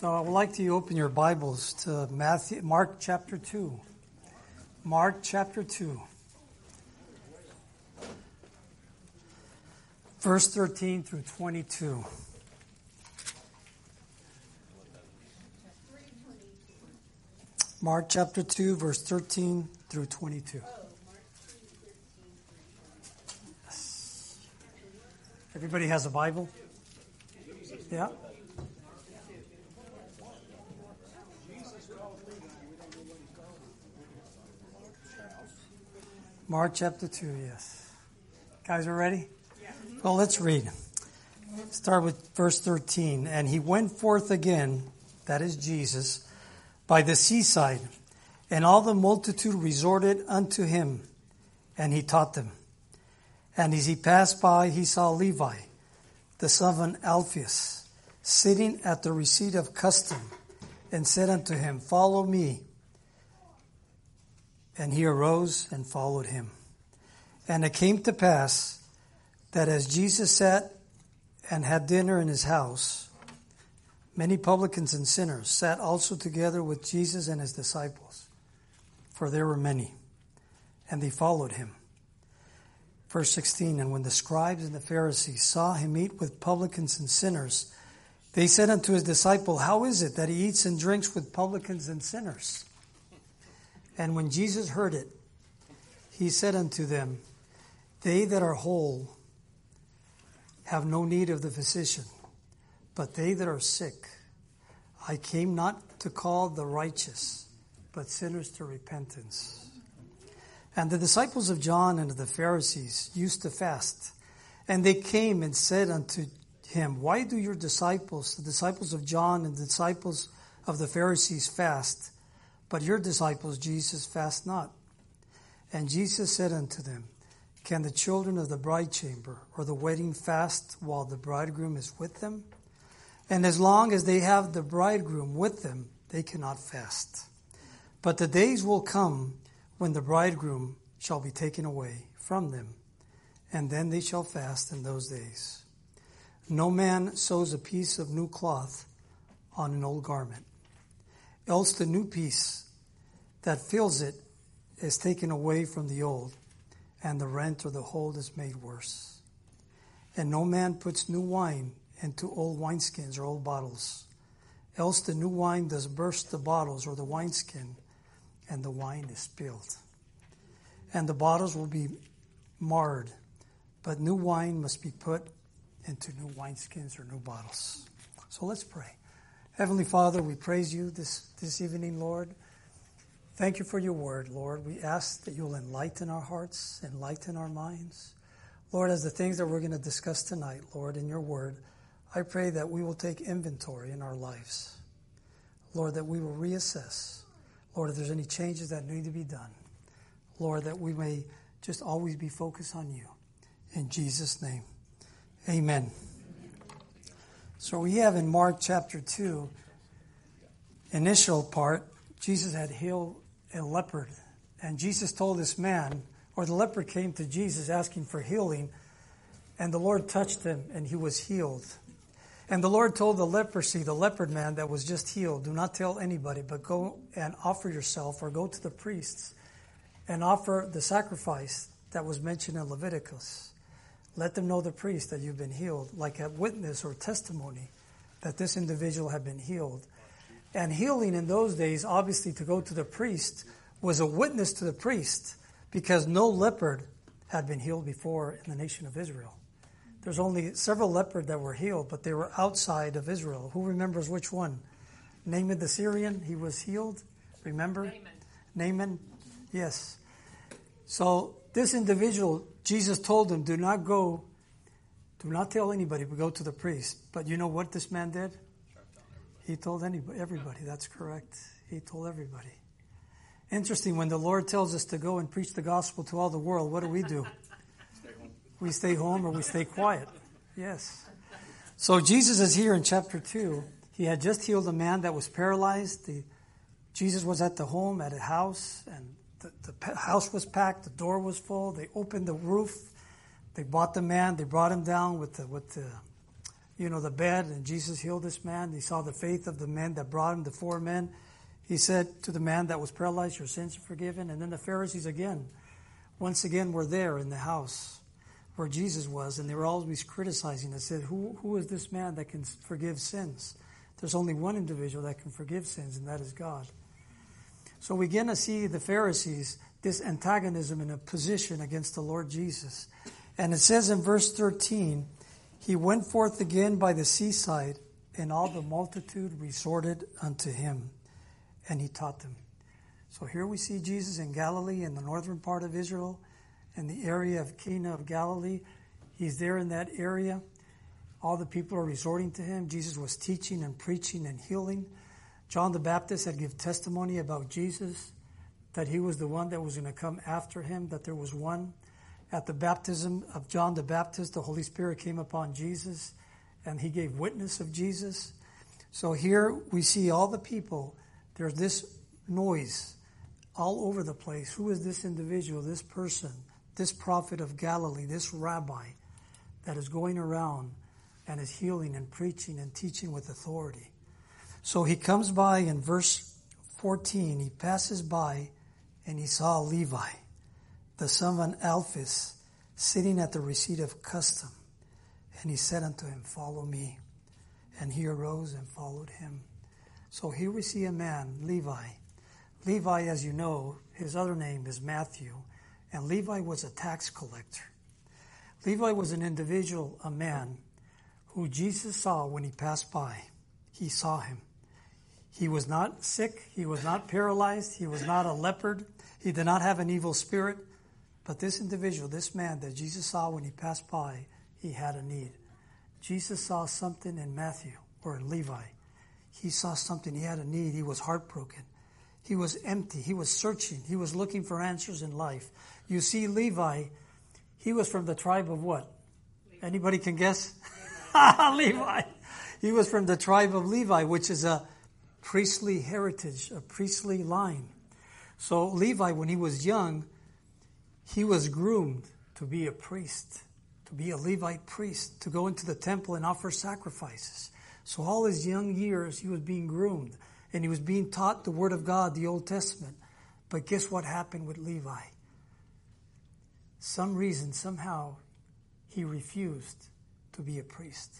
So I would like you to open your Bibles to Mark chapter 2. Mark chapter 2. Verse 13 through 22. Mark chapter 2, verse 13 through 22. Yes. Everybody has a Bible? Yeah? Mark chapter 2, yes. Guys are ready? Yeah. Well, let's read. Start with verse 13. And he went forth again, that is Jesus, by the seaside, and all the multitude resorted unto him, and he taught them. And as he passed by, he saw Levi, the son of Alphaeus, sitting at the receipt of custom, and said unto him, Follow me. And he arose and followed him. And it came to pass that as Jesus sat and had dinner in his house, many publicans and sinners sat also together with Jesus and his disciples, for there were many, and they followed him. Verse 16, and when the scribes and the Pharisees saw him eat with publicans and sinners, they said unto his disciple, How is it that he eats and drinks with publicans and sinners? And when Jesus heard it, he said unto them, They that are whole have no need of the physician, but they that are sick. I came not to call the righteous, but sinners to repentance. And the disciples of John and of the Pharisees used to fast. And they came and said unto him, Why do your disciples, the disciples of John and the disciples of the Pharisees, fast, but your disciples, Jesus, fast not? And Jesus said unto them, Can the children of the bride chamber or the wedding fast while the bridegroom is with them? And as long as they have the bridegroom with them, they cannot fast. But the days will come when the bridegroom shall be taken away from them, and then they shall fast in those days. No man sews a piece of new cloth on an old garment, else the new piece that fills it is taken away from the old, and the rent or the hole is made worse. And no man puts new wine into old wineskins or old bottles, else the new wine does burst the bottles or the wineskin, and the wine is spilled. And the bottles will be marred, but new wine must be put into new wineskins or new bottles. So let's pray. Heavenly Father, we praise you this evening, Lord. Thank you for your word, Lord. We ask that you'll enlighten our hearts, enlighten our minds. Lord, as the things that we're going to discuss tonight, Lord, in your word, I pray that we will take inventory in our lives. Lord, that we will reassess. Lord, if there's any changes that need to be done. Lord, that we may just always be focused on you. In Jesus' name, amen. So we have in Mark chapter 2, initial part, Jesus had healed a leopard. And Jesus told this man, or the leopard came to Jesus asking for healing, and the Lord touched him and he was healed. And the Lord told the leopard man that was just healed, do not tell anybody, but go and offer yourself or go to the priests and offer the sacrifice that was mentioned in Leviticus. Let them know, the priest, that you've been healed, like a witness or testimony that this individual had been healed. And healing in those days, obviously, to go to the priest was a witness to the priest, because no leopard had been healed before in the nation of Israel. There's only several leopards that were healed, but they were outside of Israel. Who remembers which one? Naaman the Syrian, he was healed. Remember? Naaman. Yes. So this individual, Jesus told him, do not tell anybody, but go to the priest. But you know what this man did? He told everybody. That's correct. He told everybody. Interesting, when the Lord tells us to go and preach the gospel to all the world, what do? We stay home or we stay quiet. Yes. So Jesus is here in chapter 2. He had just healed a man that was paralyzed. Jesus was at the home, at a house, and the house was packed. The door was full. They opened the roof. They brought the man. They brought him down with the the bed, and Jesus healed this man. He saw the faith of the men that brought him, the 4 men. He said to the man that was paralyzed, your sins are forgiven. And then the Pharisees once again were there in the house where Jesus was, and they were always criticizing. They said, who is this man that can forgive sins? There's only one individual that can forgive sins, and that is God. So we begin to see the Pharisees, this antagonism in a position against the Lord Jesus. And it says in verse 13, he went forth again by the seaside, and all the multitude resorted unto him, and he taught them. So here we see Jesus in Galilee, in the northern part of Israel, in the area of Cana of Galilee. He's there in that area. All the people are resorting to him. Jesus was teaching and preaching and healing. John the Baptist had given testimony about Jesus, that he was the one that was going to come after him, that there was one. At the baptism of John the Baptist, the Holy Spirit came upon Jesus, and he gave witness of Jesus. So here we see all the people. There's this noise all over the place. Who is this individual, this person, this prophet of Galilee, this rabbi that is going around and is healing and preaching and teaching with authority? So he comes by in verse 14. He passes by and he saw Levi, the son of Alphaeus, sitting at the receipt of custom. And he said unto him, follow me. And he arose and followed him. So here we see a man, Levi. Levi, as you know, his other name is Matthew. And Levi was a tax collector. Levi was an individual, a man, who Jesus saw when he passed by. He saw him. He was not sick. He was not paralyzed. He was not a leopard. He did not have an evil spirit. But this individual, this man that Jesus saw when he passed by, he had a need. Jesus saw something in Matthew, or in Levi. He saw something. He had a need. He was heartbroken. He was empty. He was searching. He was looking for answers in life. You see, Levi, he was from the tribe of what? Anybody can guess? Levi. He was from the tribe of Levi, which is a priestly heritage, a priestly line. So Levi, when he was young, he was groomed to be a priest, to be a Levite priest, to go into the temple and offer sacrifices. So all his young years, he was being groomed, and he was being taught the Word of God, the Old Testament. But guess what happened with Levi? Some reason, somehow, he refused to be a priest.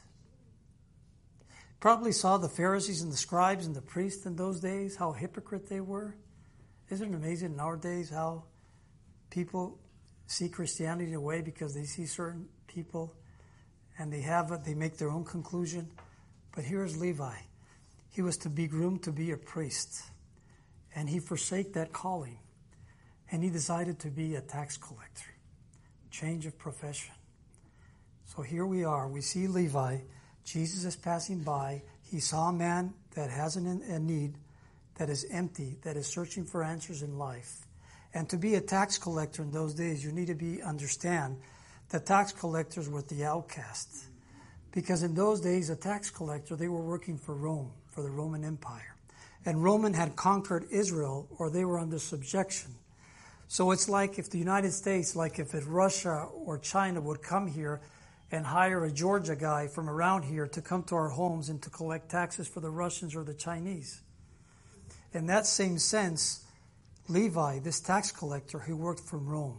Probably saw the Pharisees and the scribes and the priests in those days, how hypocrite they were. Isn't it amazing in our days how people see Christianity away because they see certain people and they make their own conclusion? But here's Levi. He was to be groomed to be a priest. And he forsake that calling. And he decided to be a tax collector. Change of profession. So here we are. We see Levi. Jesus is passing by. He saw a man that has a need, that is empty, that is searching for answers in life. And to be a tax collector in those days, you need to understand that tax collectors were the outcasts. Because in those days, a tax collector, they were working for Rome, for the Roman Empire. And Rome had conquered Israel, or they were under subjection. So it's like if the United States, like if Russia or China would come here and hire a Georgia guy from around here to come to our homes and to collect taxes for the Russians or the Chinese. In that same sense, Levi, this tax collector who worked from Rome,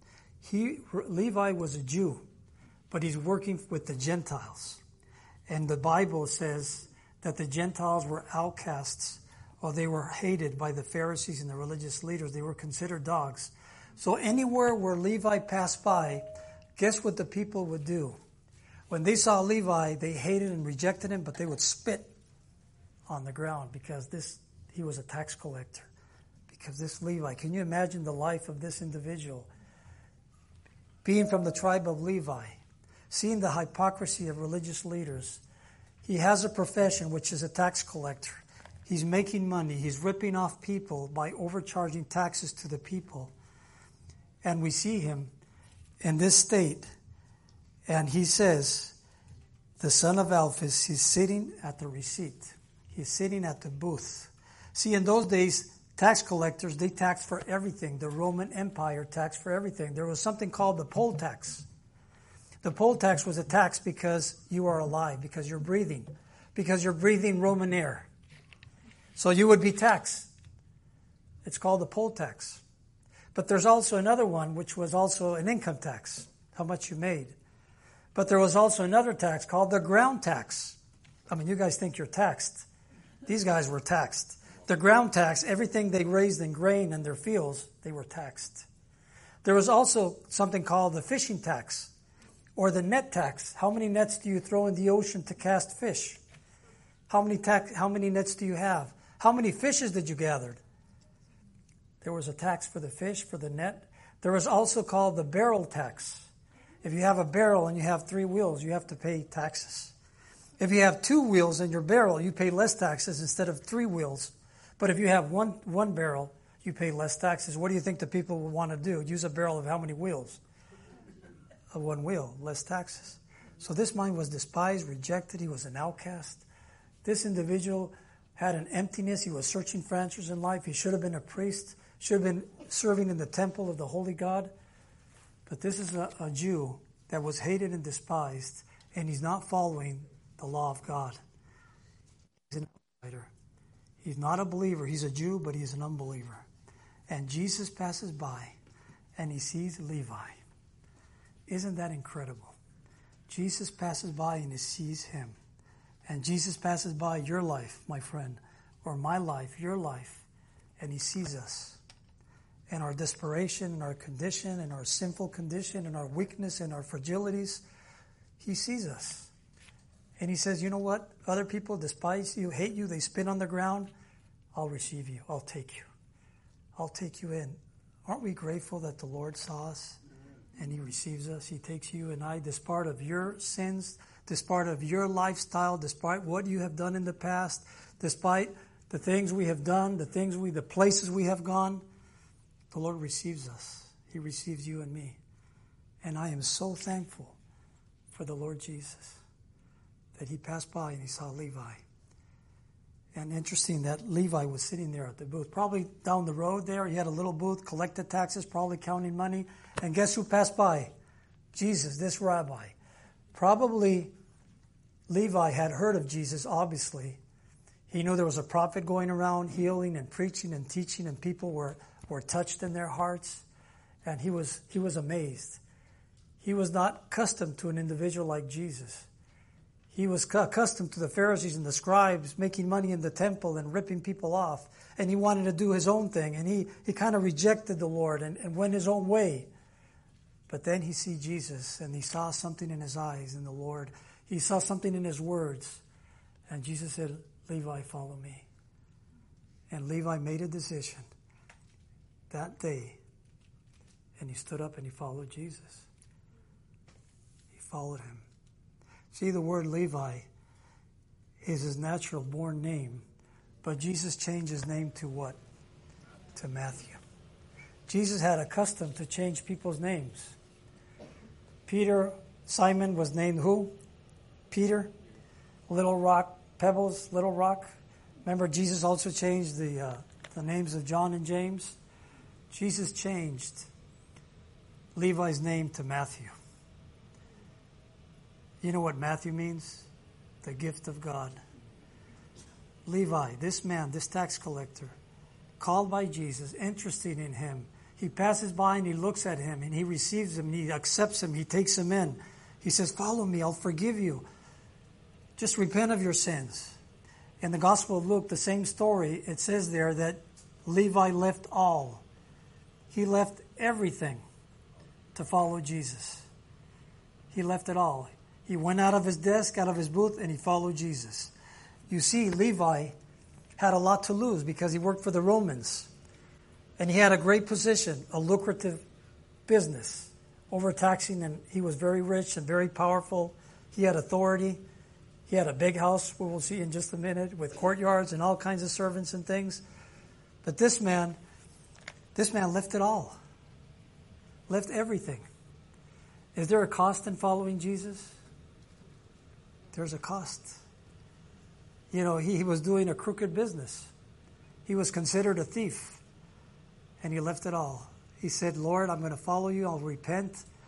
Levi was a Jew, but he's working with the Gentiles. And the Bible says that the Gentiles were outcasts, or they were hated by the Pharisees and the religious leaders. They were considered dogs. So anywhere where Levi passed by, guess what the people would do? When they saw Levi, they hated and rejected him, but they would spit on the ground because he was a tax collector. Because this Levi, can you imagine the life of this individual? Being from the tribe of Levi, seeing the hypocrisy of religious leaders. He has a profession, which is a tax collector. He's making money. He's ripping off people by overcharging taxes to the people. And we see him in this state. And he says, the son of Alphaeus, he's sitting at the receipt. He's sitting at the booth. See, in those days, tax collectors, they taxed for everything. The Roman Empire taxed for everything. There was something called the poll tax. The poll tax was a tax because you are alive, because you're breathing Roman air. So you would be taxed. It's called the poll tax. But there's also another one, which was also an income tax, how much you made. But there was also another tax called the ground tax. I mean, you guys think you're taxed. These guys were taxed. The ground tax, everything they raised in grain in their fields, they were taxed. There was also something called the fishing tax or the net tax. How many nets do you throw in the ocean to cast fish? How many nets do you have? How many fishes did you gather? There was a tax for the fish, for the net. There was also called the barrel tax. If you have a barrel and you have 3 wheels, you have to pay taxes. If you have 2 wheels in your barrel, you pay less taxes instead of 3 wheels. But if you have one barrel, you pay less taxes. What do you think the people would want to do? Use a barrel of how many wheels? Of 1 wheel, less taxes. So this man was despised, rejected. He was an outcast. This individual had an emptiness. He was searching for answers in life. He should have been a priest, should have been serving in the temple of the holy God. But this is a Jew that was hated and despised, and he's not following the law of God. He's an outsider. He's not a believer. He's a Jew, but he's an unbeliever. And Jesus passes by, and he sees Levi. Isn't that incredible? Jesus passes by, and he sees him. And Jesus passes by your life, my friend, or my life, your life, and he sees us. And our desperation, and our condition, and our sinful condition, and our weakness, and our fragilities, he sees us. And he says, you know what? Other people despise you, hate you, they spit on the ground. I'll receive you. I'll take you. I'll take you in. Aren't we grateful that the Lord saw us and he receives us? He takes you and I, despite of your sins, despite of your lifestyle, despite what you have done in the past, despite the things we have done, the places we have gone, the Lord receives us. He receives you and me. And I am so thankful for the Lord Jesus that he passed by and he saw Levi. And interesting that Levi was sitting there at the booth. Probably down the road there, he had a little booth, collected taxes, probably counting money. And guess who passed by? Jesus, this rabbi. Probably Levi had heard of Jesus, obviously. He knew there was a prophet going around healing and preaching and teaching, and people were touched in their hearts. And he was amazed. He was not accustomed to an individual like Jesus. He was accustomed to the Pharisees and the scribes making money in the temple and ripping people off. And he wanted to do his own thing. And he kind of rejected the Lord and went his own way. But then he see Jesus, and he saw something in his eyes in the Lord. He saw something in his words. And Jesus said, Levi, follow me. And Levi made a decision that day. And he stood up and he followed Jesus. He followed him. See, the word Levi is his natural born name, but Jesus changed his name to what? To Matthew. Jesus had a custom to change people's names. Simon was named who? Peter. Little Rock, Pebbles, Little Rock. Remember, Jesus also changed the names of John and James. Jesus changed Levi's name to Matthew. You know what Matthew means? The gift of God. Levi, this man, this tax collector, called by Jesus, interested in him. He passes by and he looks at him and he receives him and he accepts him. He takes him in. He says, follow me, I'll forgive you. Just repent of your sins. In the Gospel of Luke, the same story, it says there that Levi left all. He left everything to follow Jesus. He left it all. He went out of his desk, out of his booth, and he followed Jesus. You see, Levi had a lot to lose because he worked for the Romans. And he had a great position, a lucrative business, overtaxing, and he was very rich and very powerful. He had authority. He had a big house, we will see in just a minute, with courtyards and all kinds of servants and things. But this man left it all. Left everything. Is there a cost in following Jesus? There's a cost. You know, he was doing a crooked business. He was considered a thief. And he left it all. He said, Lord, I'm going to follow you. I'll repent.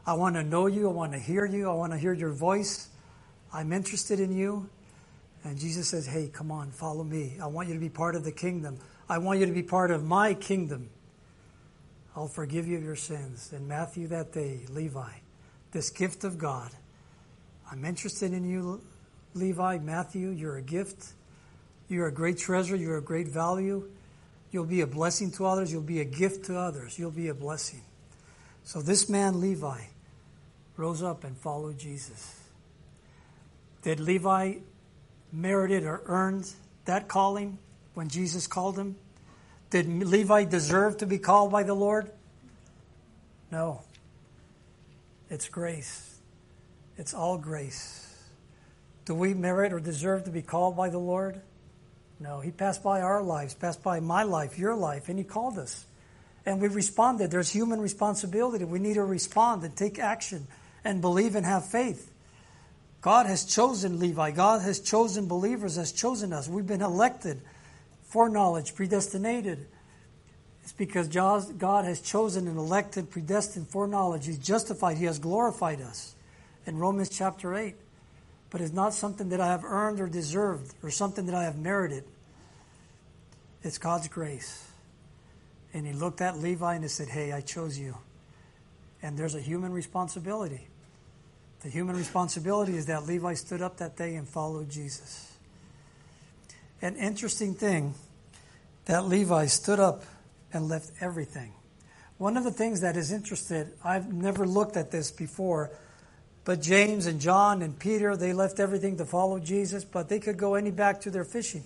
I want to know you. I want to hear you. I want to hear your voice. I'm interested in you. And Jesus says, hey, come on, follow me. I want you to be part of the kingdom. I want you to be part of my kingdom. I'll forgive you of your sins. And Matthew that day, Levi, this gift of God. I'm interested in you, Levi, Matthew. You're a gift. You're a great treasure. You're a great value. You'll be a blessing to others. You'll be a gift to others. You'll be a blessing. So this man, Levi, rose up and followed Jesus. Did Levi merited or earned that calling when Jesus called him? Did Levi deserve to be called by the Lord? No. It's grace. It's all grace. Do we merit or deserve to be called by the Lord? No. He passed by our lives, passed by my life, your life, and he called us. And we responded. There's human responsibility. We need to respond and take action and believe and have faith. God has chosen Levi. God has chosen believers, has chosen us. We've been elected, foreknowledge, predestinated. It's because God has chosen and elected, predestined, foreknowledge. He's justified. He has glorified us in Romans chapter 8. But it's not something that I have earned or deserved or something that I have merited. It's God's grace. And he looked at Levi and he said, hey, I chose you. And there's a human responsibility. The human responsibility is that Levi stood up that day and followed Jesus. An interesting thing, that Levi stood up and left everything. One of the things that is interesting, I've never looked at this before, but James and John and Peter, they left everything to follow Jesus, but they could go any back to their fishing.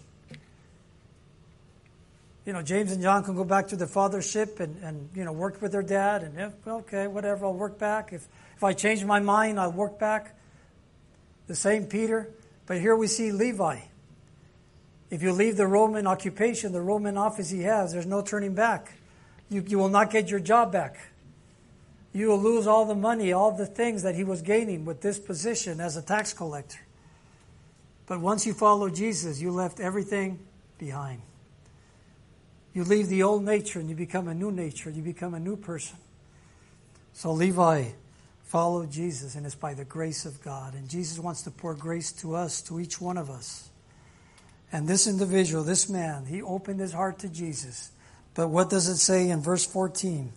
James and John can go back to their father's ship and work with their dad and, okay, whatever, I'll work back. If I change my mind, I'll work back. The same Peter. But here we see Levi. If you leave the Roman occupation, the Roman office he has, there's no turning back. You will not get your job back. You will lose all the money, all the things that he was gaining with this position as a tax collector. But once you follow Jesus, you left everything behind. You leave the old nature and you become a new nature. You become a new person. So Levi followed Jesus, and it's by the grace of God. And Jesus wants to pour grace to us, to each one of us. And this individual, this man, he opened his heart to Jesus. But what does it say in verse 14?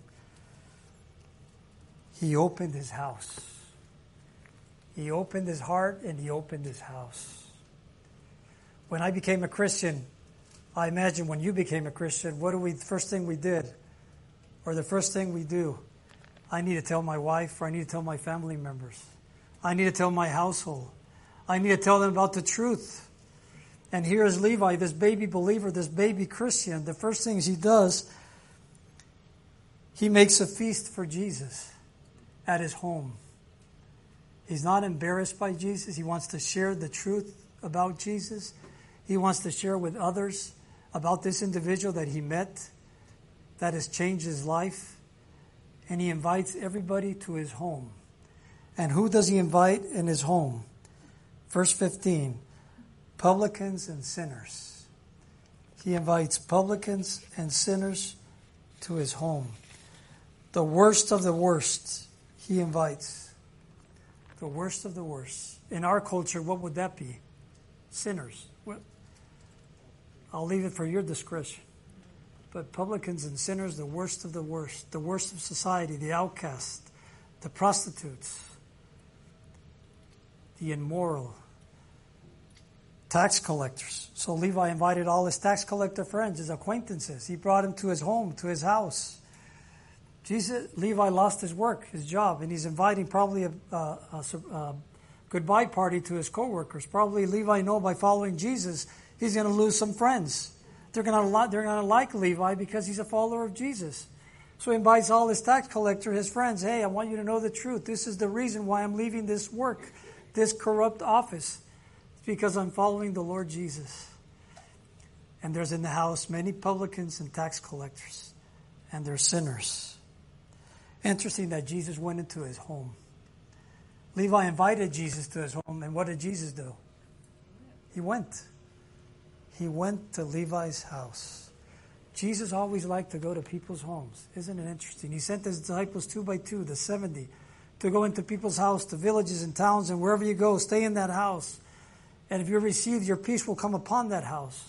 He opened his house. He opened his heart and he opened his house. When I became a Christian, I imagine when you became a Christian, the first thing we did, or the first thing we do? I need to tell my wife, or I need to tell my family members. I need to tell my household. I need to tell them about the truth. And here is Levi, this baby believer, this baby Christian. The first things he does, he makes a feast for Jesus at his home. He's not embarrassed by Jesus. He wants to share the truth about Jesus. He wants to share with others about this individual that he met, that has changed his life. And he invites everybody to his home. And who does he invite in his home? Verse 15, publicans and sinners. He invites publicans and sinners to his home. The worst of the worst, he invites. The worst of the worst. In our culture, what would that be? Sinners. I'll leave it for your discretion. But publicans and sinners, the worst of the worst of society, the outcast, the prostitutes, the immoral, tax collectors. So Levi invited all his tax collector friends, his acquaintances. He brought him to his home, to his house. Levi lost his work, his job, and he's inviting probably a goodbye party to his co-workers. Probably Levi knows by following Jesus, he's going to lose some friends. They're going to like Levi because he's a follower of Jesus. So he invites all his tax collector, his friends, hey, I want you to know the truth. This is the reason why I'm leaving this work, this corrupt office. It's because I'm following the Lord Jesus. And there's in the house many publicans and tax collectors. And they're sinners. Interesting that Jesus went into his home. Levi invited Jesus to his home. And what did Jesus do? He went. He went to Levi's house. Jesus always liked to go to people's homes. Isn't it interesting? He sent his disciples 2 by 2, the 70, to go into people's house, to villages and towns, and wherever you go, stay in that house. And if you're received, your peace will come upon that house.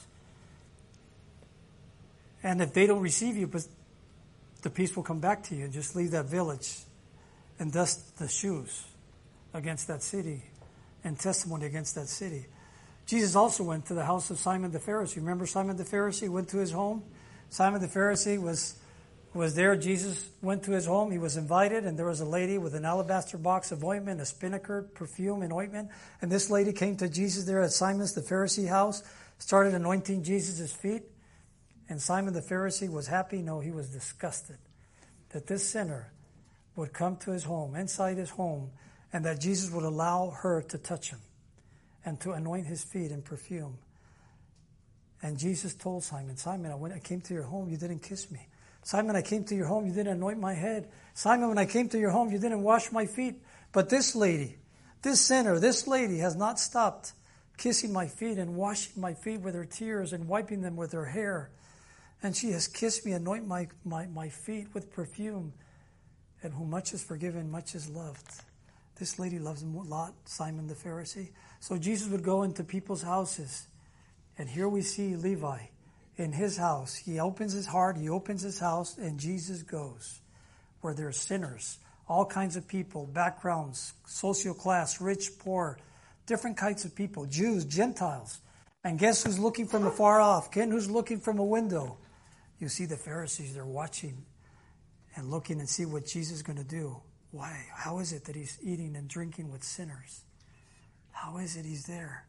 And if they don't receive you, but the peace will come back to you. Just leave that village and dust the shoes against that city and testimony against that city. Jesus also went to the house of Simon the Pharisee. Remember Simon the Pharisee went to his home? Simon the Pharisee was there. Jesus went to his home. He was invited, and there was a lady with an alabaster box of ointment, a spinnaker, perfume, and ointment. And this lady came to Jesus there at Simon's the Pharisee house, started anointing Jesus' feet. And Simon the Pharisee was happy? No, he was disgusted that this sinner would come to his home, inside his home, and that Jesus would allow her to touch him and to anoint his feet in perfume. And Jesus told Simon, Simon, when I came to your home, you didn't kiss me. Simon, I came to your home, you didn't anoint my head. Simon, when I came to your home, you didn't wash my feet. But this lady, this sinner, this lady has not stopped kissing my feet and washing my feet with her tears and wiping them with her hair. And she has kissed me, anoint my feet with perfume. And whom much is forgiven, much is loved. This lady loves him a lot, Simon the Pharisee. So Jesus would go into people's houses. And here we see Levi in his house. He opens his heart, he opens his house, and Jesus goes where there are sinners, all kinds of people, backgrounds, social class, rich, poor, different kinds of people, Jews, Gentiles. And guess who's looking from afar off? Guess who's looking from a window? You see the Pharisees, they're watching and looking and see what Jesus is going to do. Why? How is it that he's eating and drinking with sinners? How is it he's there?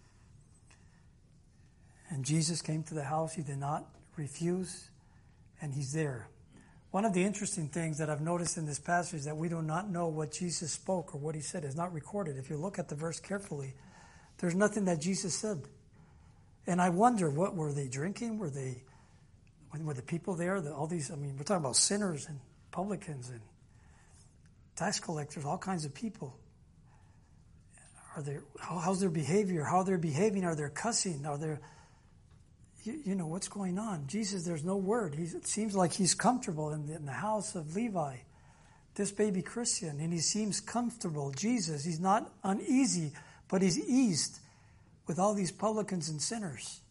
And Jesus came to the house. He did not refuse, and he's there. One of the interesting things that I've noticed in this passage is that we do not know what Jesus spoke or what he said. It's not recorded. If you look at the verse carefully, there's nothing that Jesus said. And I wonder, what were they drinking? Were the people there? All these, we're talking about sinners and publicans and tax collectors, all kinds of people. How's their behavior? How they're behaving? Are they cussing? Are they, what's going on? Jesus, there's no word. It seems like he's comfortable in the house of Levi, this baby Christian, and he seems comfortable. Jesus, he's not uneasy, but he's eased with all these publicans and sinners.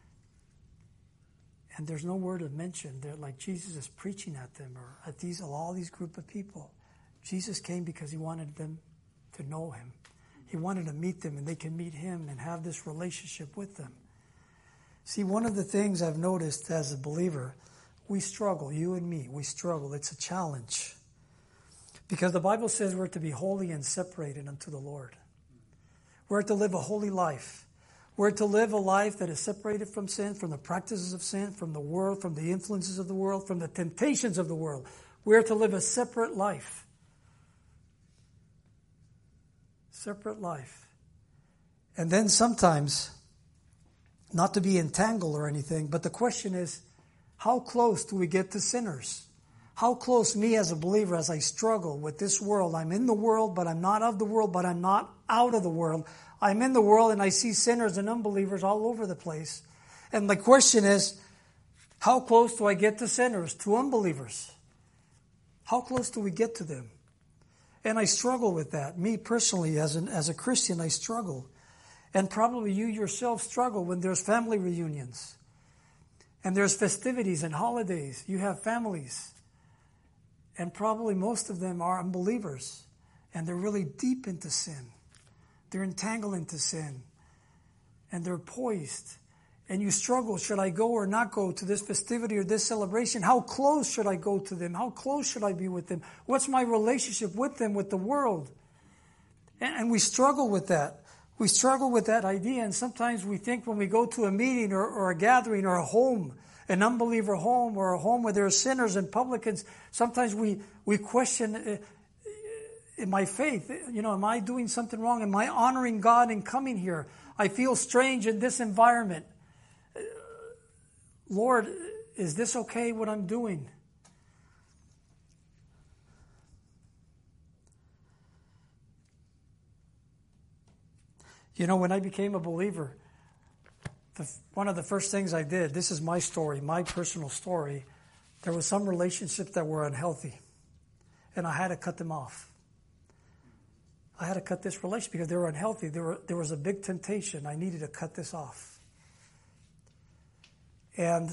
And there's no word of mention. They're like Jesus is preaching at them or at all these group of people. Jesus came because he wanted them to know him. He wanted to meet them and they can meet him and have this relationship with them. See, one of the things I've noticed as a believer, we struggle, you and me, we struggle. It's a challenge. Because the Bible says we're to be holy and separated unto the Lord. We're to live a holy life. We're to live a life that is separated from sin, from the practices of sin, from the world, from the influences of the world, from the temptations of the world. We're to live a separate life. Separate life. And then sometimes, not to be entangled or anything, but the question is, how close do we get to sinners? How close, me as a believer, as I struggle with this world? I'm in the world, but I'm not of the world, but I'm not out of the world. I'm in the world and I see sinners and unbelievers all over the place. And the question is, how close do I get to sinners, to unbelievers? How close do we get to them? And I struggle with that. Me personally, as a Christian, I struggle. And probably you yourself struggle when there's family reunions. And there's festivities and holidays. You have families. And probably most of them are unbelievers. And they're really deep into sin. They're entangled into sin. And they're poised. And you struggle, should I go or not go to this festivity or this celebration? How close should I go to them? How close should I be with them? What's my relationship with them, with the world? And we struggle with that. We struggle with that idea. And sometimes we think when we go to a meeting or a gathering or a home, an unbeliever home or a home where there are sinners and publicans, sometimes we question, in my faith, am I doing something wrong? Am I honoring God in coming here? I feel strange in this environment. Lord, is this okay what I'm doing? When I became a believer, one of the first things I did, this is my story, my personal story, there were some relationships that were unhealthy, and I had to cut them off. I had to cut this relationship because they were unhealthy. There was a big temptation. I needed to cut this off. And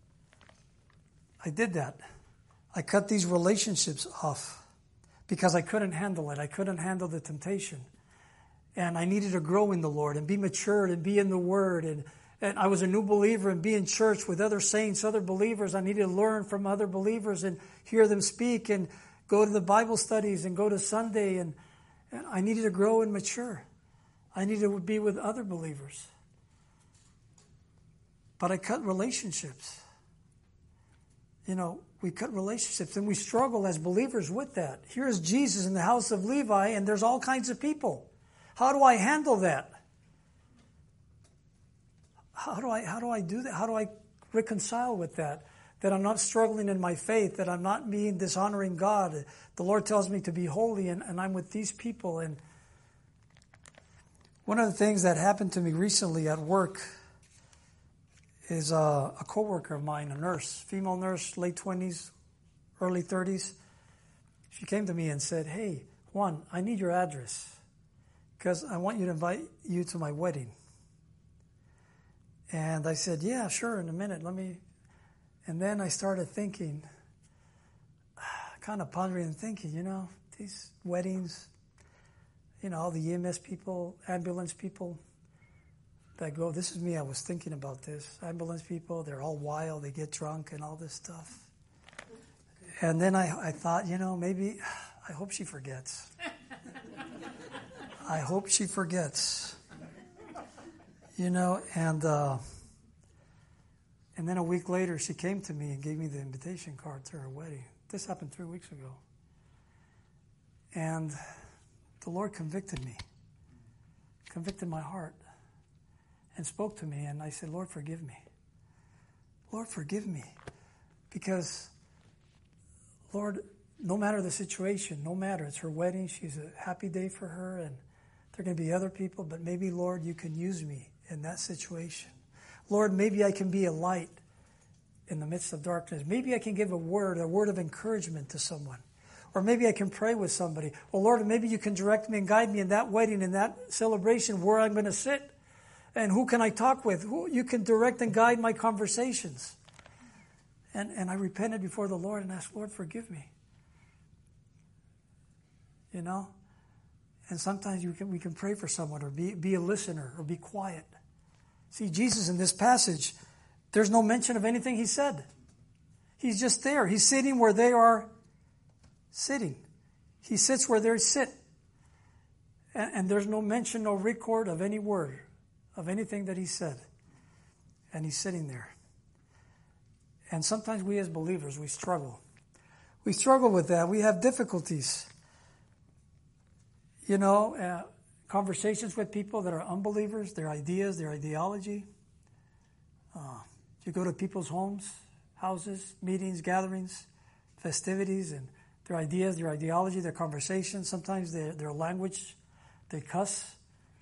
I did that. I cut these relationships off because I couldn't handle it. I couldn't handle the temptation. And I needed to grow in the Lord and be matured and be in the Word. And I was a new believer and be in church with other saints, other believers. I needed to learn from other believers and hear them speak and go to the Bible studies and go to Sunday. And I needed to grow and mature. I needed to be with other believers. But I cut relationships. We cut relationships and we struggle as believers with that. Here's Jesus in the house of Levi and there's all kinds of people. How do I handle that? How do I do that? How do I reconcile with that? That I'm not struggling in my faith, that I'm not being dishonoring God. The Lord tells me to be holy and I'm with these people. And one of the things that happened to me recently at work is a coworker of mine, a nurse, female nurse, late 20s, early 30s. She came to me and said, "Hey, Juan, I need your address because I want you to invite you to my wedding." And I said, "Yeah, sure, in a minute, let me..." And then I started thinking, kind of pondering and thinking, these weddings, all the EMS people, ambulance people that go, this is me, I was thinking about this. Ambulance people, they're all wild, they get drunk and all this stuff. And then I thought, maybe, I hope she forgets. I hope she forgets. And then a week later, she came to me and gave me the invitation card to her wedding. This happened 3 weeks ago. And the Lord convicted me, convicted my heart, and spoke to me. And I said, "Lord, forgive me. Lord, forgive me." Because, Lord, no matter the situation, no matter, it's her wedding, she's a happy day for her, and there are going to be other people, but maybe, Lord, you can use me in that situation. Lord, maybe I can be a light in the midst of darkness. Maybe I can give a word of encouragement to someone. Or maybe I can pray with somebody. Well, Lord, maybe you can direct me and guide me in that wedding, in that celebration, where I'm going to sit. And who can I talk with? Who you can direct and guide my conversations. And I repented before the Lord and asked, "Lord, forgive me." And sometimes we can pray for someone or be a listener or be quiet. See, Jesus in this passage, there's no mention of anything he said. He's just there. He's sitting where they are sitting. He sits where they sit. And there's no mention, no record of any word, of anything that he said. And he's sitting there. And sometimes we as believers, we struggle. We struggle with that. We have difficulties. Conversations with people that are unbelievers, their ideas, their ideology. You go to people's homes, houses, meetings, gatherings, festivities, and their ideas, their ideology, their conversations, sometimes their language, they cuss.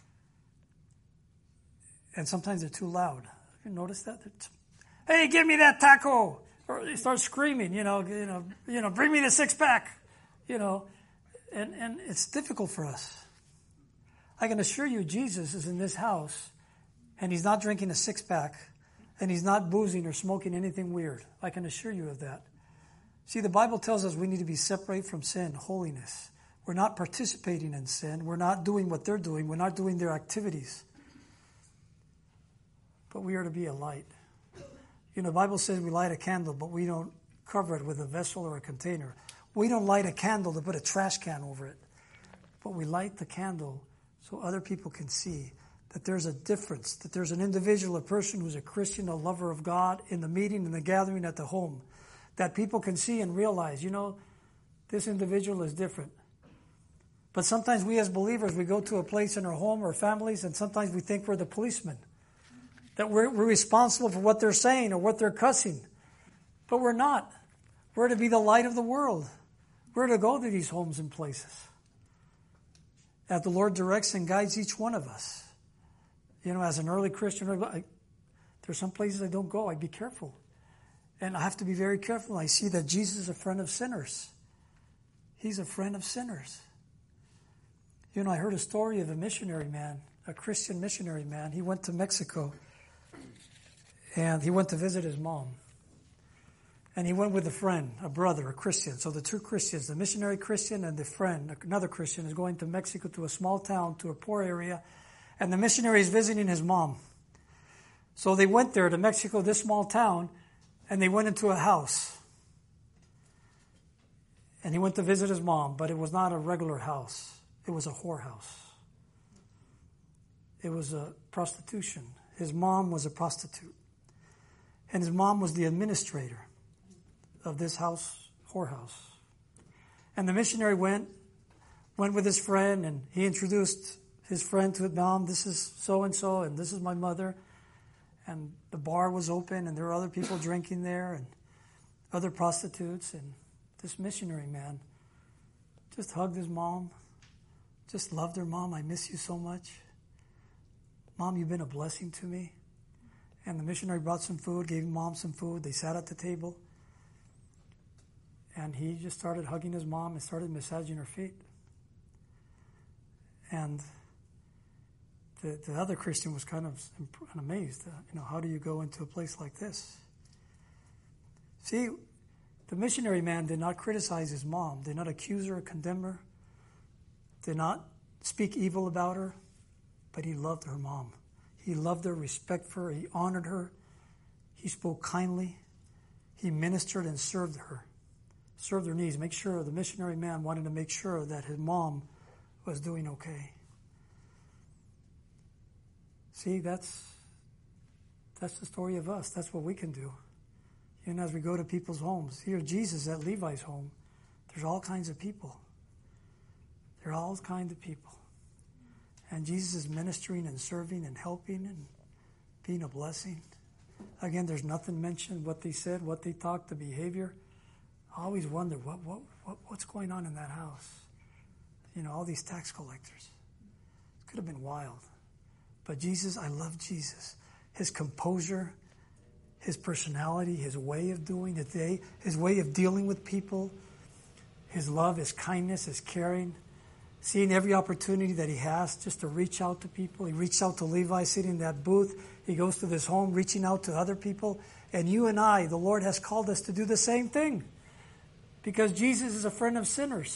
And sometimes they're too loud. You notice that? "Hey, give me that taco!" Or they start screaming, "Bring me the 6-pack!" And it's difficult for us. I can assure you Jesus is in this house and he's not drinking a 6-pack and he's not boozing or smoking anything weird. I can assure you of that. See, the Bible tells us we need to be separated from sin, holiness. We're not participating in sin. We're not doing what they're doing. We're not doing their activities. But we are to be a light. The Bible says we light a candle, but we don't cover it with a vessel or a container. We don't light a candle to put a trash can over it. But we light the candle so other people can see that there's a difference, that there's an individual, a person who's a Christian, a lover of God, in the meeting, in the gathering, at the home, that people can see and realize, this individual is different. But sometimes we as believers, we go to a place in our home or families, and sometimes we think we're the policeman, that we're responsible for what they're saying or what they're cussing. But we're not. We're to be the light of the world. We're to go to these homes and places that the Lord directs and guides each one of us. As an early Christian, there's some places I don't go. I be careful. And I have to be very careful. I see that Jesus is a friend of sinners. He's a friend of sinners. You know, I heard a story of a missionary man, a Christian missionary man. He went to Mexico, and he went to visit his mom. And he went with a friend, a brother, a Christian. So the two Christians, the missionary Christian and the friend, another Christian, is going to Mexico, to a small town, to a poor area. And the missionary is visiting his mom. So they went there to Mexico, this small town, and they went into a house. And he went to visit his mom, but it was not a regular house. It was a whorehouse. It was a prostitution. His mom was a prostitute. And his mom was the administrator of this whorehouse. And the missionary went with his friend, and he introduced his friend to his mom. This is so-and-so, and this is my mother. And the bar was open, and there were other people drinking there, and other prostitutes. And this missionary man just hugged his mom, just loved her. Mom, I miss you so much. Mom, you've been a blessing to me. And the missionary brought some food, gave mom some food. They sat at the table. And he just started hugging his mom and started massaging her feet. And the other Christian was kind of amazed. How do you go into a place like this? See, the missionary man did not criticize his mom, did not accuse her or condemn her, did not speak evil about her, but he loved her mom. He loved her, respected her, he honored her, he spoke kindly, he ministered and served her needs. The missionary man wanted to make sure that his mom was doing okay. See, that's the story of us. That's what we can do. And as we go to people's homes, here Jesus at Levi's home, there's all kinds of people. There are all kinds of people. And Jesus is ministering and serving and helping and being a blessing. Again, there's nothing mentioned, what they said, what they talked, the behavior. I always wonder what's going on in that house. All these tax collectors. It could have been wild. But Jesus, I love Jesus. His composure, his personality, his way of doing it, his way of dealing with people, his love, his kindness, his caring, seeing every opportunity that he has just to reach out to people. He reached out to Levi sitting in that booth. He goes to this home reaching out to other people. And you and I, the Lord has called us to do the same thing. Because Jesus is a friend of sinners.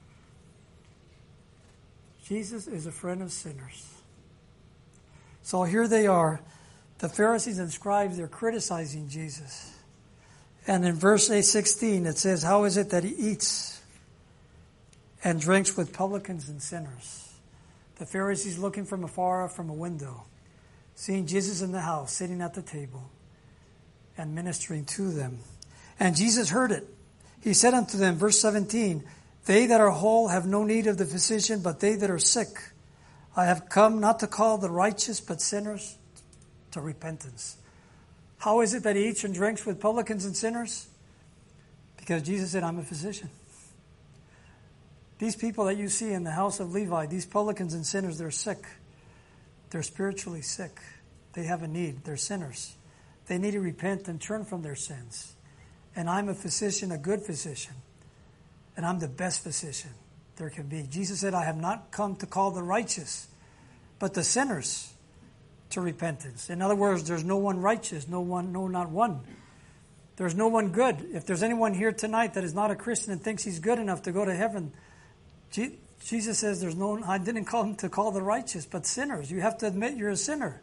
Jesus is a friend of sinners. So here they are. The Pharisees and scribes, they're criticizing Jesus. And in verse 16, it says, how is it that he eats and drinks with publicans and sinners? The Pharisees looking from afar from a window, seeing Jesus in the house, sitting at the table, and ministering to them. And Jesus heard it. He said unto them, verse 17, they that are whole have no need of the physician, but they that are sick. I have come not to call the righteous, but sinners to repentance. How is it that he eats and drinks with publicans and sinners? Because Jesus said, I'm a physician. These people that you see in the house of Levi, these publicans and sinners, they're sick. They're spiritually sick. They have a need. They're sinners. They need to repent and turn from their sins. And I'm a physician, a good physician. And I'm the best physician there can be. Jesus said, I have not come to call the righteous, but the sinners to repentance. In other words, there's no one righteous, no, not one. There's no one good. If there's anyone here tonight that is not a Christian and thinks he's good enough to go to heaven, Jesus says I didn't call him to call the righteous, but sinners. You have to admit you're a sinner.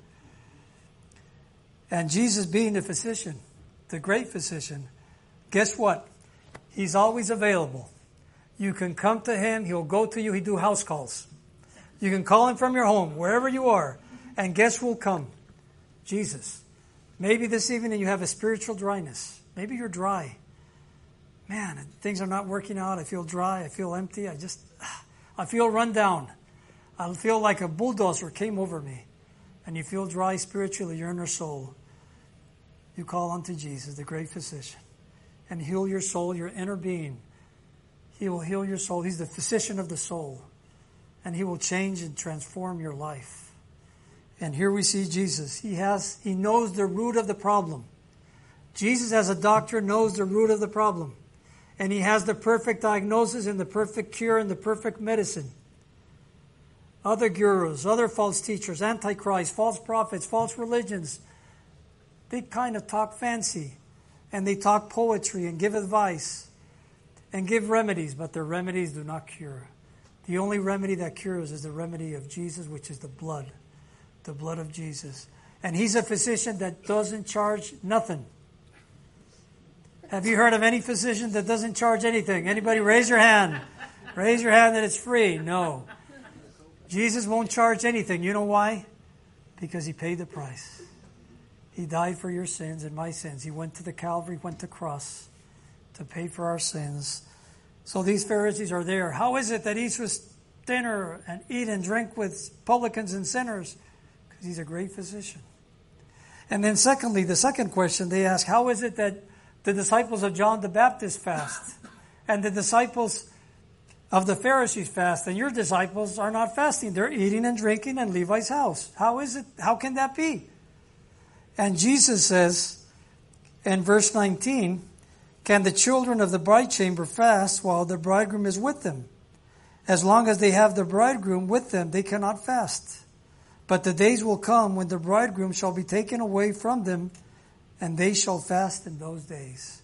And Jesus being the physician, the great physician, guess what? He's always available. You can come to him. He'll go to you. He do house calls. You can call him from your home, wherever you are. And guess who'll come? Jesus. Maybe this evening you have a spiritual dryness. Maybe you're dry. Man, things are not working out. I feel dry. I feel empty. I feel run down. I feel like a bulldozer came over me. And you feel dry spiritually, your inner soul. You call unto Jesus, the great physician, and heal your soul, your inner being. He will heal your soul. He's the physician of the soul. And he will change and transform your life. And here we see Jesus. He knows the root of the problem. Jesus, as a doctor, knows the root of the problem. And he has the perfect diagnosis and the perfect cure and the perfect medicine. other gurus, other false teachers, antichrist, false prophets, false religions. They kind of talk fancy, and they talk poetry and give advice and give remedies, but their remedies do not cure. The only remedy that cures is the remedy of Jesus, which is the blood of Jesus. And He's a physician that doesn't charge nothing. Have you heard of any physician that doesn't charge anything? Anybody raise your hand? Raise your hand that it's free. No. Jesus won't charge anything. You know why? Because He paid the price. He died for your sins and my sins. He went to the Calvary, went to the cross to pay for our sins. So these Pharisees are there. How is it that He eats with dinner and eat and drink with publicans and sinners? Because He's a great physician. And then secondly, the second question they ask, how is it that the disciples of John the Baptist fast and the disciples of the Pharisees fast and your disciples are not fasting? They're eating and drinking in Levi's house. How is it? How can that be? And Jesus says in verse 19, can the children of the bride chamber fast while the bridegroom is with them? As long as they have the bridegroom with them, they cannot fast. But the days will come when the bridegroom shall be taken away from them, and they shall fast in those days.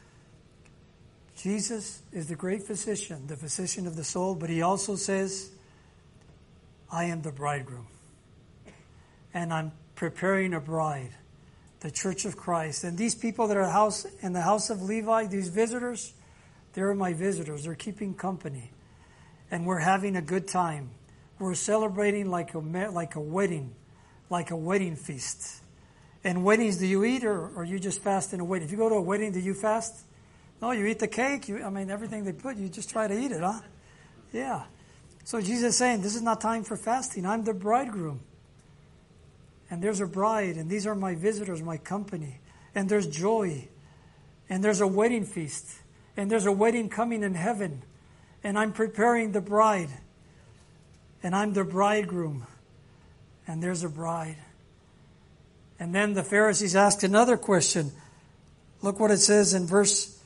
Jesus is the great physician, the physician of the soul, but He also says, I am the bridegroom. And I'm preparing a bride, the church of Christ. And these people that are in the house of Levi, these visitors, they're my visitors. They're keeping company. And we're having a good time. We're celebrating like a wedding feast. And weddings, do you eat or you just fast in a wedding? If you go to a wedding, do you fast? No, you eat the cake. Everything they put, you just try to eat it, huh? Yeah. So Jesus is saying, this is not time for fasting. I'm the bridegroom. And there's a bride, and these are my visitors, my company. And there's joy. And there's a wedding feast. And there's a wedding coming in heaven. And I'm preparing the bride. And I'm the bridegroom. And there's a bride. And then the Pharisees asked another question. Look what it says in verse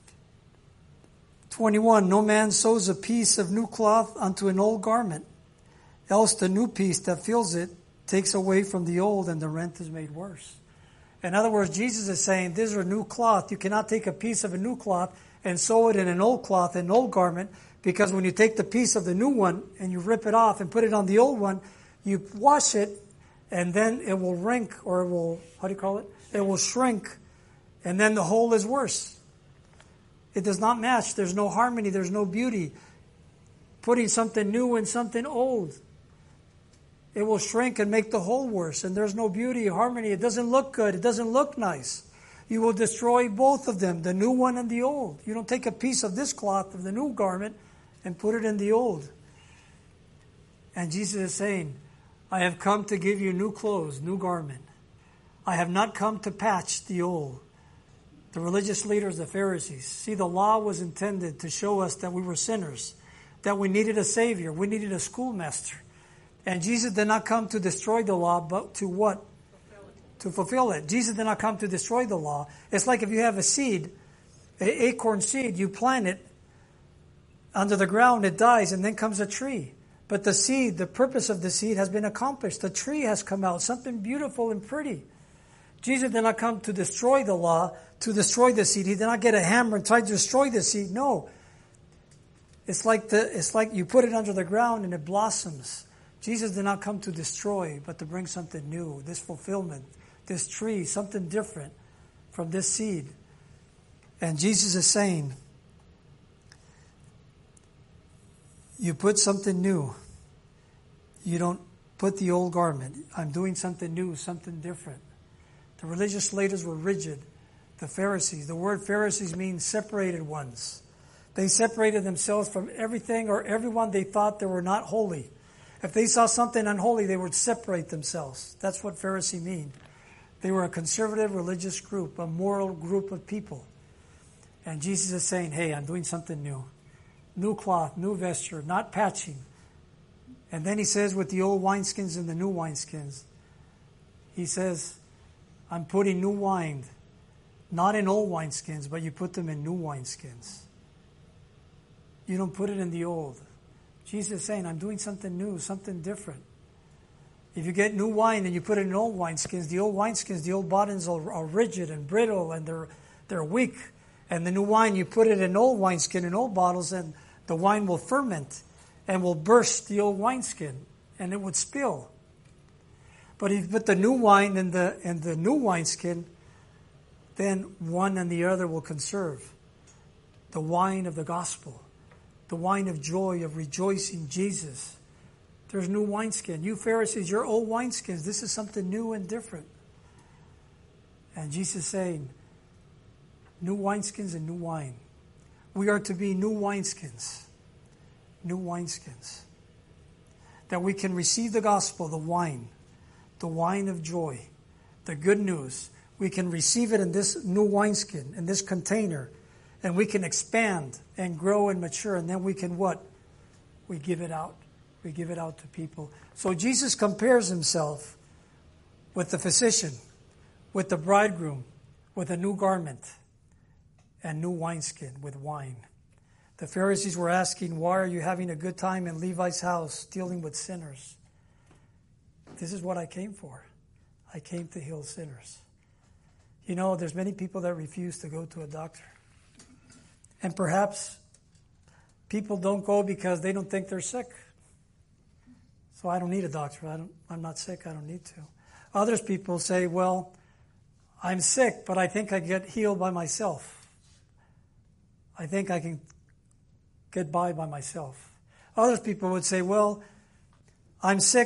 21. No man sews a piece of new cloth unto an old garment, else the new piece that fills it takes away from the old, and the rent is made worse. In other words, Jesus is saying, this is a new cloth. You cannot take a piece of a new cloth and sew it in an old cloth, an old garment, because when you take the piece of the new one and you rip it off and put it on the old one, you wash it, and then it will wrink, or it will, it will shrink, and then the whole is worse. It does not match. There's no harmony. There's no beauty. Putting something new in something old, it will shrink and make the whole worse, and there's no beauty, harmony. It doesn't look good. It doesn't look nice. You will destroy both of them, the new one and the old. You don't take a piece of this cloth, of the new garment, and put it in the old. And Jesus is saying, I have come to give you new clothes, new garment. I have not come to patch the old. The religious leaders, the Pharisees. See, the law was intended to show us that we were sinners, that we needed a Savior, we needed a schoolmaster. And Jesus did not come to destroy the law, but to what? To fulfill it. Jesus did not come to destroy the law. It's like if you have a seed, an acorn seed, you plant it under the ground, it dies, and then comes a tree. But the seed, the purpose of the seed has been accomplished. The tree has come out, something beautiful and pretty. Jesus did not come to destroy the law, to destroy the seed. He did not get a hammer and try to destroy the seed. No. It's like you put it under the ground and it blossoms. Jesus did not come to destroy, but to bring something new, this fulfillment, this tree, something different from this seed. And Jesus is saying, you put something new. You don't put the old garment. I'm doing something new, something different. The religious leaders were rigid. The Pharisees, the word Pharisees means separated ones. They separated themselves from everything or everyone they thought they were not holy. If they saw something unholy, they would separate themselves. That's what Pharisee mean. They were a conservative religious group, a moral group of people. And Jesus is saying, hey, I'm doing something new. New cloth, new vesture, not patching. And then he says with the old wineskins and the new wineskins, he says, I'm putting new wine, not in old wineskins, but you put them in new wineskins. You don't put it in the old. Jesus is saying, I'm doing something new, something different. If you get new wine and you put it in old wineskins, the old bottles are rigid and brittle and they're weak. And the new wine, you put it in old wineskin and old bottles, and the wine will ferment and will burst the old wineskin, and it would spill. But if you put the new wine in the new wineskin, then one and the other will conserve. The wine of the gospel, the wine of joy, of rejoicing Jesus. There's new wineskin. You Pharisees, your old wineskins, this is something new and different. And Jesus is saying, new wineskins and new wine. We are to be new wineskins. New wineskins. That we can receive the gospel, the wine of joy, the good news. We can receive it in this new wineskin, in this container, and we can expand and grow and mature, and then we can what? We give it out. We give it out to people. So Jesus compares himself with the physician, with the bridegroom, with a new garment, and new wineskin with wine. The Pharisees were asking, why are you having a good time in Levi's house, dealing with sinners? This is what I came for. I came to heal sinners. You know, there's many people that refuse to go to a doctor. And perhaps people don't go because they don't think they're sick. So I don't need a doctor. I'm not sick. I don't need to. Others people say, well, I'm sick, but I think I get healed by myself. I think I can get by myself. Other people would say, well, I'm sick.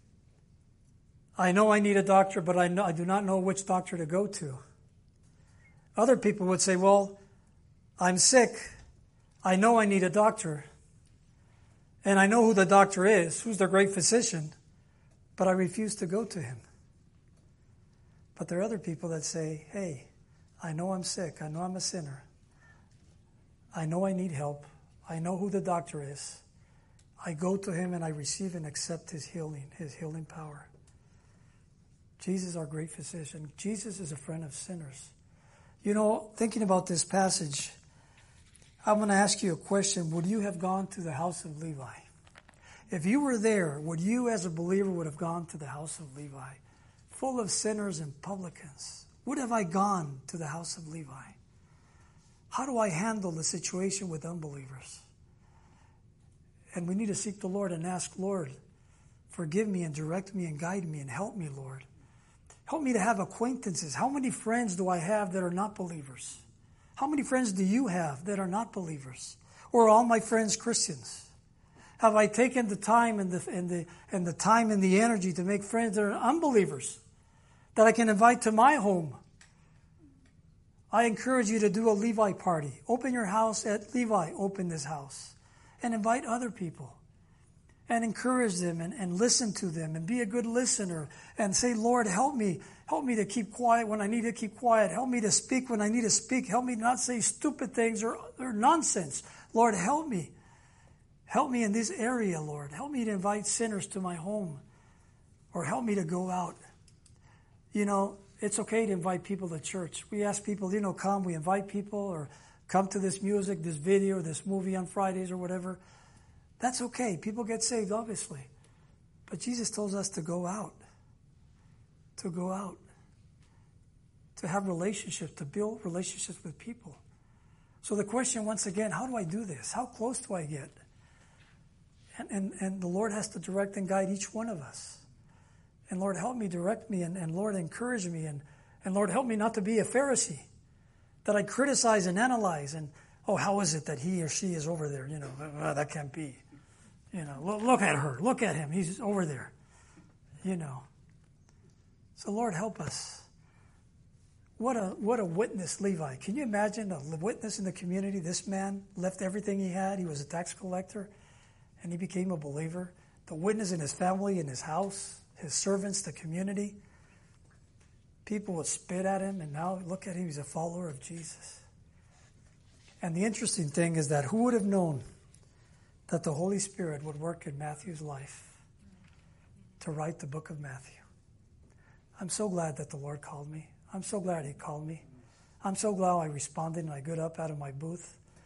I know I need a doctor, but I do not know which doctor to go to. Other people would say, well, I'm sick. I know I need a doctor. And I know who the doctor is, who's the great physician, but I refuse to go to him. But there are other people that say, hey, I know I'm sick. I know I'm a sinner. I know I need help. I know who the doctor is. I go to him and I receive and accept his healing power. Jesus is our great physician. Jesus is a friend of sinners. You know, thinking about this passage, I'm going to ask you a question. Would you have gone to the house of Levi? If you were there, would you as a believer would have gone to the house of Levi? Full of sinners and publicans. Would have I gone to the house of Levi? How do I handle the situation with unbelievers? And we need to seek the Lord and ask, Lord, forgive me and direct me and guide me and help me, Lord. Help me to have acquaintances. How many friends do I have that are not believers? How many friends do you have that are not believers? Or are all my friends Christians? Have I taken the time and the time and the energy to make friends that are unbelievers that I can invite to my home? I encourage you to do a Levi party. Open your house at Levi. Open this house. And invite other people. And encourage them and listen to them and be a good listener. And say, Lord, help me. Help me to keep quiet when I need to keep quiet. Help me to speak when I need to speak. Help me not say stupid things or nonsense. Lord, help me. Help me in this area, Lord. Help me to invite sinners to my home. Or help me to go out. You know, it's okay to invite people to church. We ask people, come. We invite people or come to this music, this video, this movie on Fridays or whatever. That's okay. People get saved, obviously. But Jesus tells us to go out. To go out. To have relationships, to build relationships with people. So the question, once again, how do I do this? How close do I get? And the Lord has to direct and guide each one of us. And Lord, help me, direct me, and Lord, encourage me. And Lord, help me not to be a Pharisee. That I criticize and analyze. And, how is it that he or she is over there? That can't be. Look at her. Look at him. He's over there. So Lord, help us. What a witness, Levi. Can you imagine a witness in the community? This man left everything he had. He was a tax collector, and he became a believer. The witness in his family, in his house, his servants, the community. People would spit at him, and now look at him. He's a follower of Jesus. And the interesting thing is that who would have known that the Holy Spirit would work in Matthew's life to write the book of Matthew? I'm so glad that the Lord called me. I'm so glad he called me. I'm so glad I responded and I got up out of my booth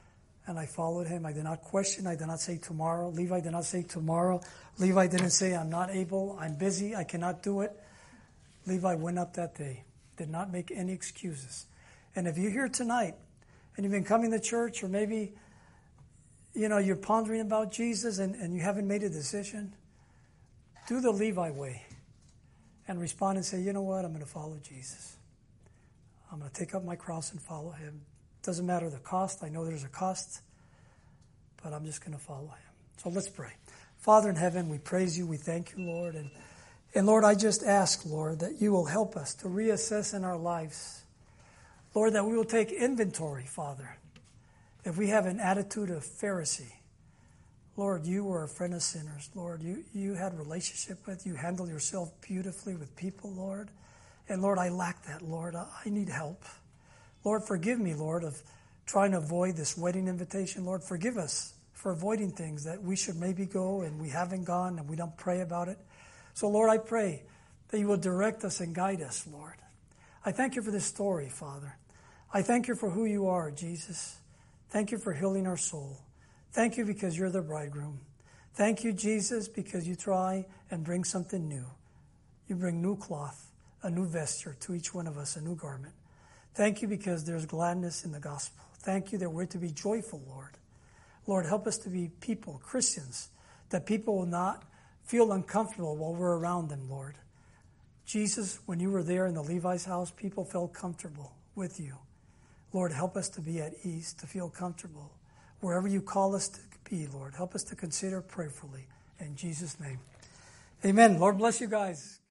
and I followed him. I did not question. I did not say tomorrow. Levi did not say tomorrow. Levi didn't say, I'm not able, I'm busy, I cannot do it. Levi went up that day, did not make any excuses. And if you're here tonight and you've been coming to church, or maybe you're pondering about Jesus and you haven't made a decision, do the Levi way and respond and say, you know what, I'm going to follow Jesus. I'm going to take up my cross and follow him. Doesn't matter the cost. I know there's a cost, but I'm just going to follow him. So let's pray. Father in heaven, we praise you. We thank you, Lord. And Lord, I just ask, Lord, that you will help us to reassess in our lives. Lord, that we will take inventory, Father. If we have an attitude of Pharisee, Lord, you were a friend of sinners. Lord, you had a relationship with, you handled yourself beautifully with people, Lord. And Lord, I lack that, Lord. I need help. Lord, forgive me, Lord, of trying to avoid this wedding invitation. Lord, forgive us for avoiding things that we should maybe go and we haven't gone and we don't pray about it. So, Lord, I pray that you will direct us and guide us, Lord. I thank you for this story, Father. I thank you for who you are, Jesus. Thank you for healing our soul. Thank you because you're the bridegroom. Thank you, Jesus, because you try and bring something new. You bring new cloth, a new vesture to each one of us, a new garment. Thank you because there's gladness in the gospel. Thank you that we're to be joyful, Lord. Lord, help us to be people, Christians, that people will not feel uncomfortable while we're around them, Lord. Jesus, when you were there in the Levi's house, people felt comfortable with you. Lord, help us to be at ease, to feel comfortable. Wherever you call us to be, Lord, help us to consider prayerfully. In Jesus' name, amen. Lord bless you guys.